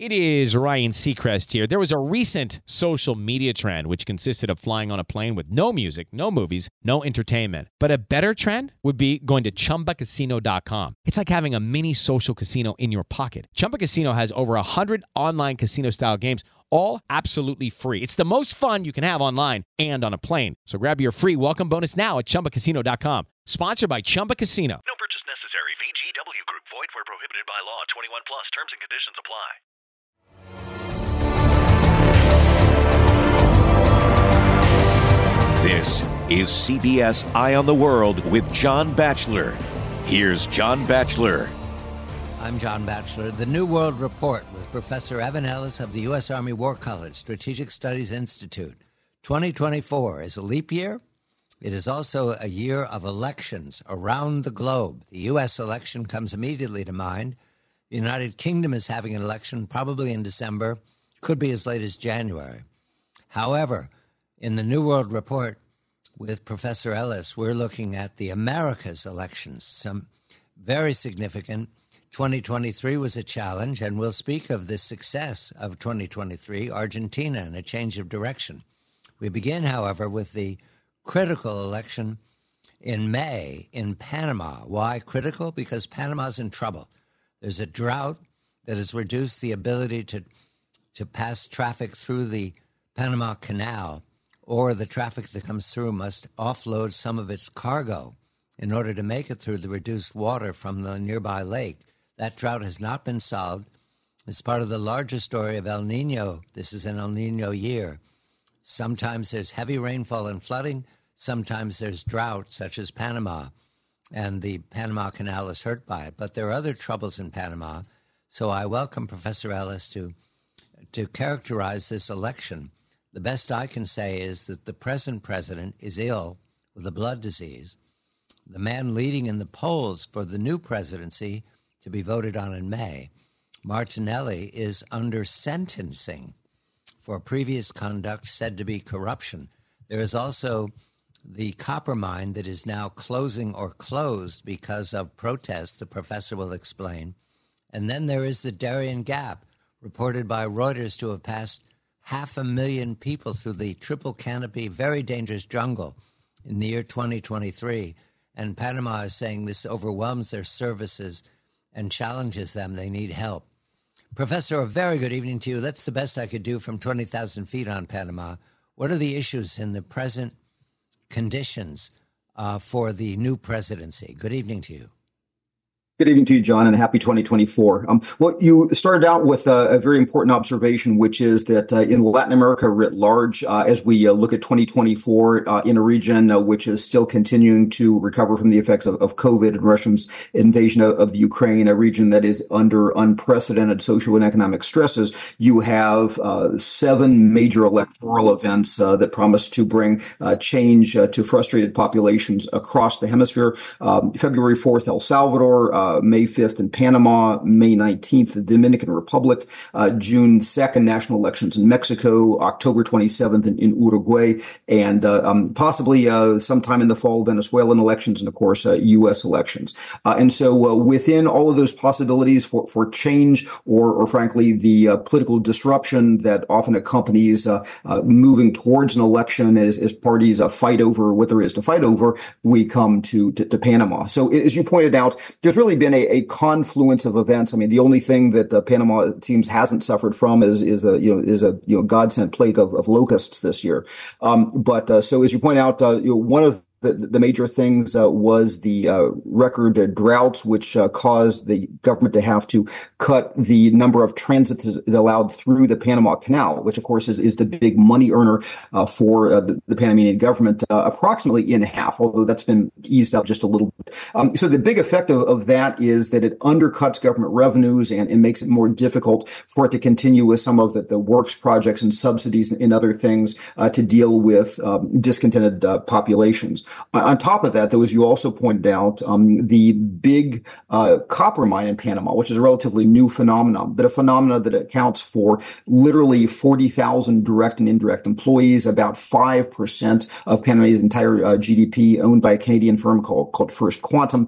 It is Ryan Seacrest here. There was a recent social media trend which consisted of flying on a plane with no music, no movies, no entertainment. But a better trend would be going to ChumbaCasino.com. It's like having a mini social casino in your pocket. Chumba Casino has over 100 online casino-style games, all absolutely free. It's the most fun you can have online and on a plane. So grab your free welcome bonus now at ChumbaCasino.com. Sponsored by Chumba Casino. No purchase necessary. VGW Group. Void where prohibited by law. 21 plus. Terms and conditions apply. This is CBS Eye on the World with John Batchelor. Here's John Batchelor. I'm John Batchelor. The New World Report with Professor Evan Ellis of the U.S. Army War College Strategic Studies Institute. 2024 is a leap year. It is also a year of elections around the globe. The U.S. election comes immediately to mind. The United Kingdom is having an election probably in December, could be as late as January. However, in the New World Report with Professor Ellis, we're looking at the Americas elections, some very significant. 2023 was a challenge, and we'll speak of the success of 2023, Argentina, and a change of direction. We begin, however, with the critical election in May in Panama. Why critical? Because Panama's in trouble. There's a drought that has reduced the ability to pass traffic through the Panama Canal, or the traffic that comes through must offload some of its cargo in order to make it through the reduced water from the nearby lake. That drought has not been solved. It's part of the larger story of El Nino. This is an El Nino year. Sometimes there's heavy rainfall and flooding. Sometimes there's drought, such as Panama, and the Panama Canal is hurt by it. But there are other troubles in Panama. So I welcome Professor Ellis to characterize this election. The best I can say is that the present president is ill with a blood disease. The man leading in the polls for the new presidency to be voted on in May, Martinelli, is under sentencing for previous conduct said to be corruption. There is also the copper mine that is now closing or closed because of protests, the professor will explain. And then there is the Darien Gap, reported by Reuters to have passed 500,000 people through the triple canopy, very dangerous jungle in the year 2023. And Panama is saying this overwhelms their services and challenges them. They need help. Professor, a very good evening to you. That's the best I could do from 20,000 feet on Panama. What are the issues in the present conditions for the new presidency? Good evening to you. Good evening to you, John, and happy 2024. Well, you started out with a very important observation, which is that in Latin America writ large, as we look at 2024 in a region which is still continuing to recover from the effects of COVID and Russia's invasion of the Ukraine, a region that is under unprecedented social and economic stresses, you have 7 major electoral events that promise to bring change to frustrated populations across the hemisphere. February 4th, El Salvador, May 5th in Panama, May 19th, the Dominican Republic, June 2nd, national elections in Mexico, October 27th in Uruguay, and possibly sometime in the fall, Venezuelan elections, and of course, U.S. elections. And so within all of those possibilities for change or frankly, the political disruption that often accompanies moving towards an election as parties fight over what there is to fight over, we come to Panama. So as you pointed out, there's really been a confluence of events. I mean, the only thing that Panama, it seems, hasn't suffered from is a godsend plague of locusts this year. But so as you point out, one of the major things was the record droughts, which caused the government to have to cut the number of transits allowed through the Panama Canal, which, of course, is the big money earner for the Panamanian government, approximately in half, although that's been eased up just a little bit. So the big effect of that is that it undercuts government revenues and makes it more difficult for it to continue with some of the works projects and subsidies and other things to deal with discontented populations. On top of that, though, as you also pointed out, the big copper mine in Panama, which is a relatively new phenomenon, but a phenomenon that accounts for literally 40,000 direct and indirect employees, about 5% of Panama's entire GDP, owned by a Canadian firm called First Quantum.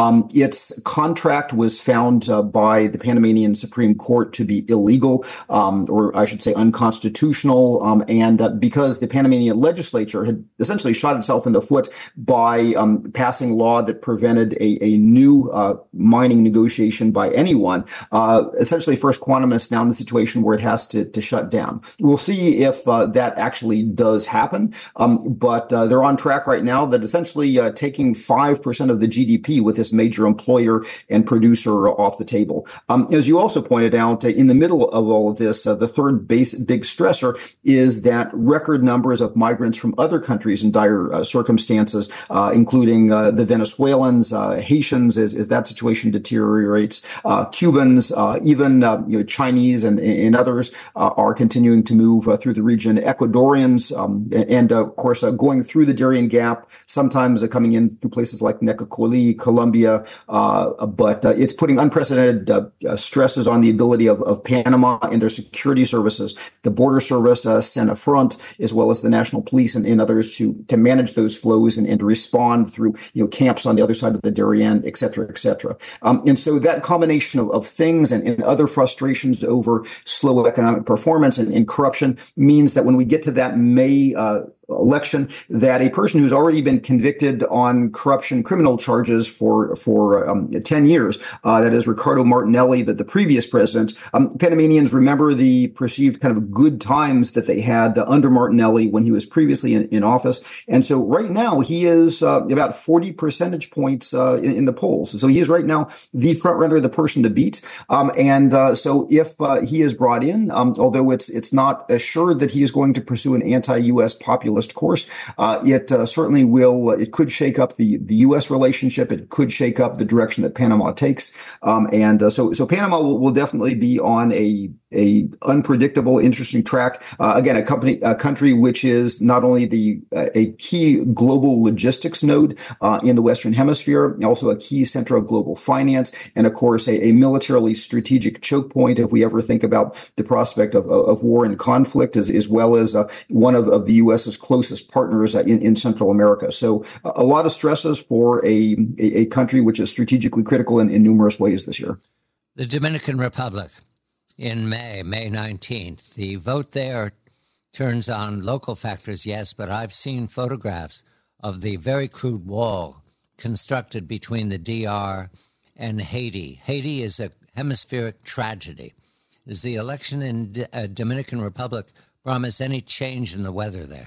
Its contract was found by the Panamanian Supreme Court to be illegal, or I should say unconstitutional, and because the Panamanian legislature had essentially shot itself in the foot by passing law that prevented a new mining negotiation by anyone. Essentially, First Quantum is now in the situation where it has to shut down. We'll see if that actually does happen, but they're on track right now that essentially taking 5% of the GDP with this major employer and producer off the table. As you also pointed out, in the middle of all of this, the third big stressor is that record numbers of migrants from other countries in dire circumstances, including the Venezuelans, Haitians, as that situation deteriorates, Cubans, even Chinese and others are continuing to move through the region. Ecuadorians, and of course, going through the Darien Gap, sometimes coming in through places like Necocoli, Colombia, but it's putting unprecedented stresses on the ability of Panama and their security services, the Border Service, Senafront, as well as the National Police and others to manage those flows and to respond through camps on the other side of the Darien, et cetera, et cetera. And so that combination of things and other frustrations over slow economic performance and corruption means that when we get to that May election, that a person who's already been convicted on corruption criminal charges for 10 years, that is Ricardo Martinelli, the previous president. Panamanians remember the perceived kind of good times that they had under Martinelli when he was previously in office. And so right now he is about 40 percentage points in the polls. So he is right now the front runner, the person to beat. So if he is brought in, although it's not assured that he is going to pursue an anti-U.S. populist course, it certainly will. It could shake up the U.S. relationship. It could shake up the direction that Panama takes. So Panama will definitely be on a unpredictable, interesting track. Again, a country which is not only a key global logistics node in the Western Hemisphere, also a key center of global finance, and of course a militarily strategic choke point if we ever think about the prospect of war and conflict, as well as one of the U.S.'s closest partners in Central America. So a lot of stresses for a country which is strategically critical in numerous ways this year. The Dominican Republic in May 19th. The vote there turns on local factors, yes, but I've seen photographs of the very crude wall constructed between the DR and Haiti. Haiti is a hemispheric tragedy. Does the election in Dominican Republic promise any change in the weather there?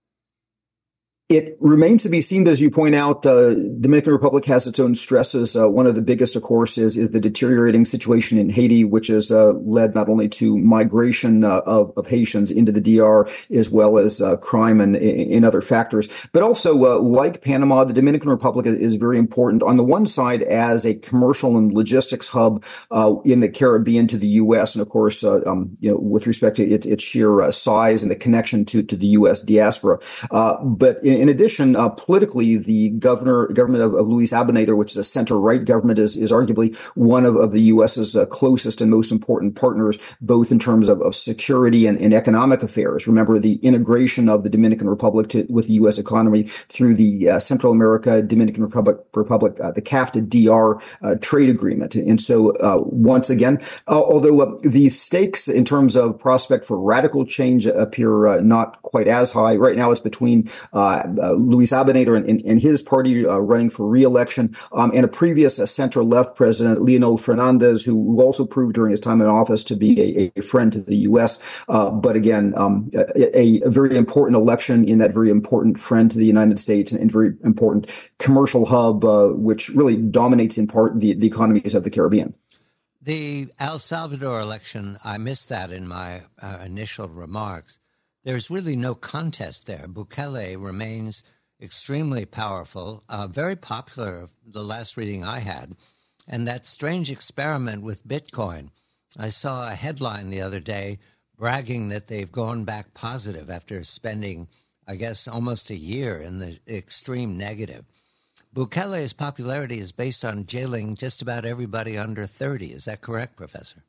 It remains to be seen, as you point out. Dominican Republic has its own stresses. One of the biggest, of course, is the deteriorating situation in Haiti, which has led not only to migration of Haitians into the DR, as well as crime and in other factors, but also like Panama, the Dominican Republic is very important on the one side as a commercial and logistics hub in the Caribbean to the U.S., and of course, with respect to its sheer size and the connection to the U.S. diaspora, but in addition, politically, the government of Luis Abinader, which is a center-right government, is arguably one of the U.S.'s closest and most important partners, both in terms of security and economic affairs. Remember the integration of the Dominican Republic with the U.S. economy through the Central America Dominican Republic, the CAFTA-DR trade agreement. And so, once again, although the stakes in terms of prospect for radical change appear not quite as high, right now it's between Luis Abinader and his party running for re-election, and a previous center-left president, Leonel Fernandez, who also proved during his time in office to be a friend to the U.S. But again, a very important election in that very important friend to the United States and very important commercial hub, which really dominates in part the economies of the Caribbean. The El Salvador election, I missed that in my initial remarks. There's really no contest there. Bukele remains extremely powerful, very popular, the last reading I had. And that strange experiment with Bitcoin, I saw a headline the other day bragging that they've gone back positive after spending I guess, almost a year in the extreme negative. Bukele's popularity is based on jailing just about everybody under 30. Is that correct, Professor?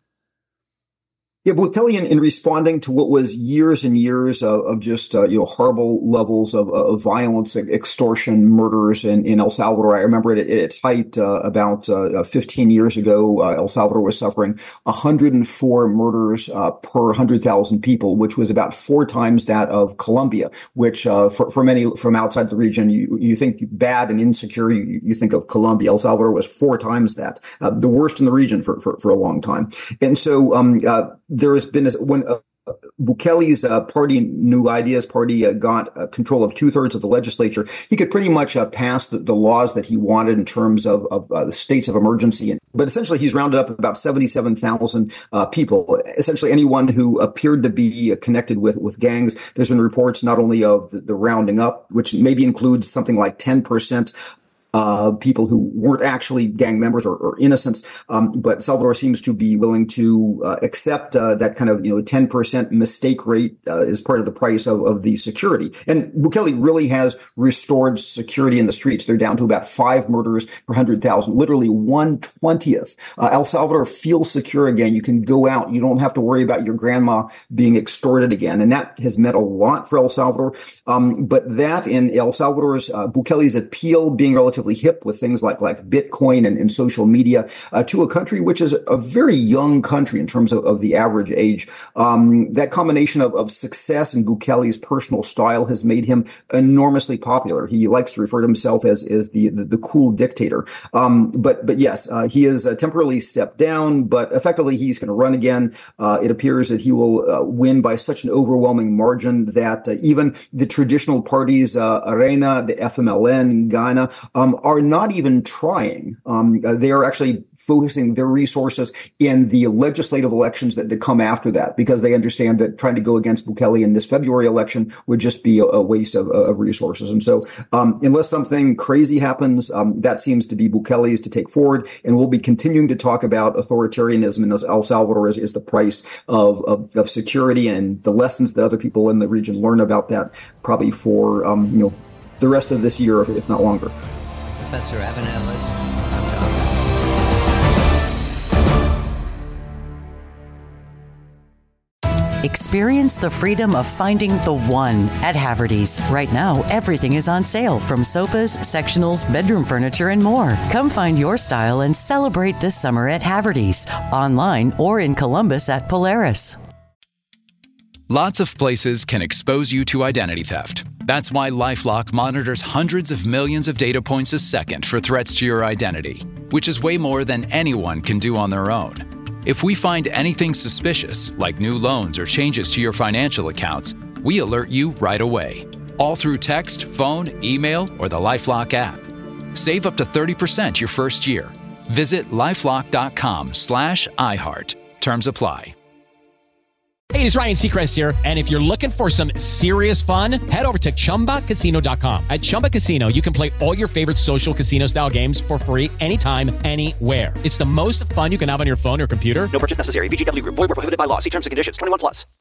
Yeah, Bukele, in responding to what was years and years of just horrible levels of violence, extortion, murders in El Salvador. I remember at its height about 15 years ago, El Salvador was suffering 104 murders per 100,000 people, which was about 4 times that of Colombia. Which for many from outside the region, you think bad and insecure, you think of Colombia. El Salvador was 4 times that, the worst in the region for a long time, and so. There has been when Bukele's party, New Ideas Party, got control of 2/3 of the legislature. He could pretty much pass the laws that he wanted in terms of the states of emergency. But essentially, he's rounded up about 77,000 people, essentially anyone who appeared to be connected with gangs. There's been reports not only of the rounding up, which maybe includes something like 10%. People who weren't actually gang members or innocents, but Salvador seems to be willing to accept that kind of 10% mistake rate as part of the price of the security. And Bukele really has restored security in the streets. They're down to about 5 murders per 100,000, literally 1/20th. El Salvador feels secure again. You can go out. You don't have to worry about your grandma being extorted again, and that has meant a lot for El Salvador. But that in El Salvador's Bukele's appeal being relatively hip with things like Bitcoin and social media to a country which is a very young country in terms of the average age. That combination of success and Bukele's personal style has made him enormously popular. He likes to refer to himself as the cool dictator. But yes, he has temporarily stepped down, but effectively he's going to run again. It appears that he will win by such an overwhelming margin that even the traditional parties, Arena, the FMLN, Ghana, are not even trying. They are actually focusing their resources in the legislative elections that come after that, because they understand that trying to go against Bukele in this February election would just be a waste of resources. And so unless something crazy happens, that seems to be Bukele's to take forward. And we'll be continuing to talk about authoritarianism in El Salvador is the price of security, and the lessons that other people in the region learn about that probably for the rest of this year, if not longer. Professor Evan Ellis, I'm John. Experience the freedom of finding the one at Haverty's. Right now, everything is on sale, from sofas, sectionals, bedroom furniture, and more. Come find your style and celebrate this summer at Haverty's, online or in Columbus at Polaris. Lots of places can expose you to identity theft. That's why LifeLock monitors hundreds of millions of data points a second for threats to your identity, which is way more than anyone can do on their own. If we find anything suspicious, like new loans or changes to your financial accounts, we alert you right away, all through text, phone, email, or the LifeLock app. Save up to 30% your first year. Visit lifelock.com/iHeart. Terms apply. Hey, it's Ryan Seacrest here, and if you're looking for some serious fun, head over to ChumbaCasino.com. At Chumba Casino, you can play all your favorite social casino-style games for free anytime, anywhere. It's the most fun you can have on your phone or computer. No purchase necessary. VGW Group. Void where prohibited by law. See terms and conditions. 21+.